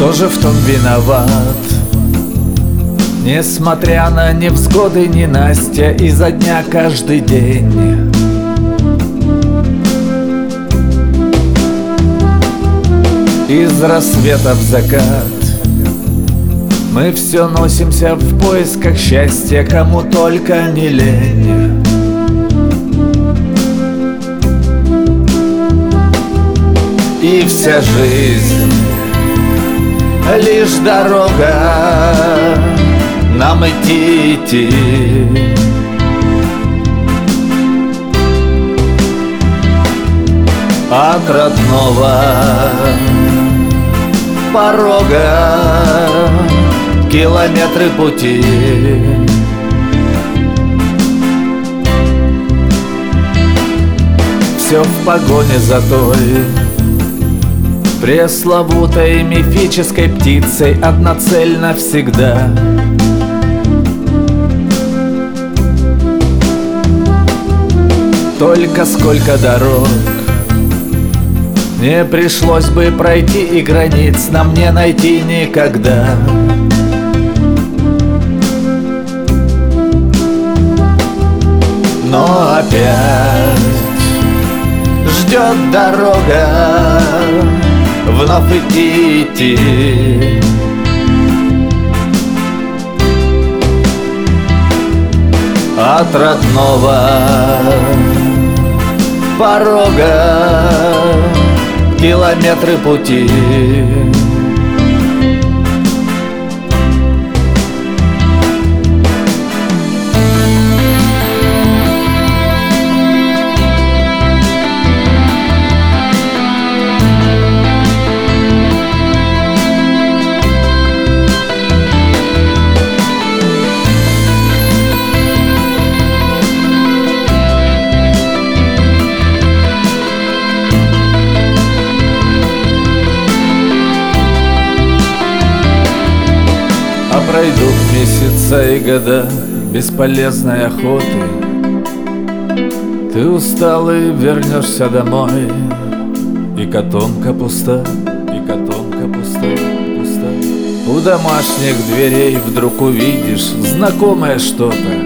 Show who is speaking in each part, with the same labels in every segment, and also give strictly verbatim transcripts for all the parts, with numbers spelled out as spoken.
Speaker 1: Кто же в том виноват? Несмотря на невзгоды, ненастья, изо дня каждый день из рассвета в закат мы все носимся в поисках счастья, кому только не лень. И вся жизнь лишь дорога, нам идти, идти. От родного порога километры пути. Все в погоне за той пресловутой мифической птицей, одна цель навсегда. Только сколько дорог не пришлось бы пройти, и границ нам не найти никогда. Но опять ждет дорога, вновь идти, идти. От родного порога километры пути. Пройдут месяца и года бесполезной охоты, ты усталый вернешься домой, и котомка пуста, и котомка пуста, пуста. У домашних дверей вдруг увидишь знакомое что-то.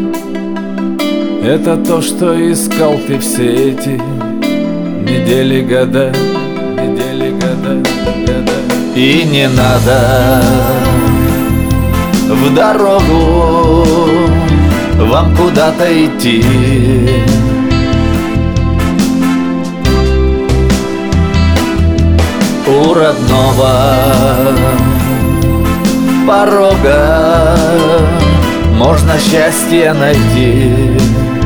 Speaker 1: Это то, что искал ты все эти недели, года, недели, года, года. И не надо в дорогу вам куда-то идти. У родного порога можно счастье найти.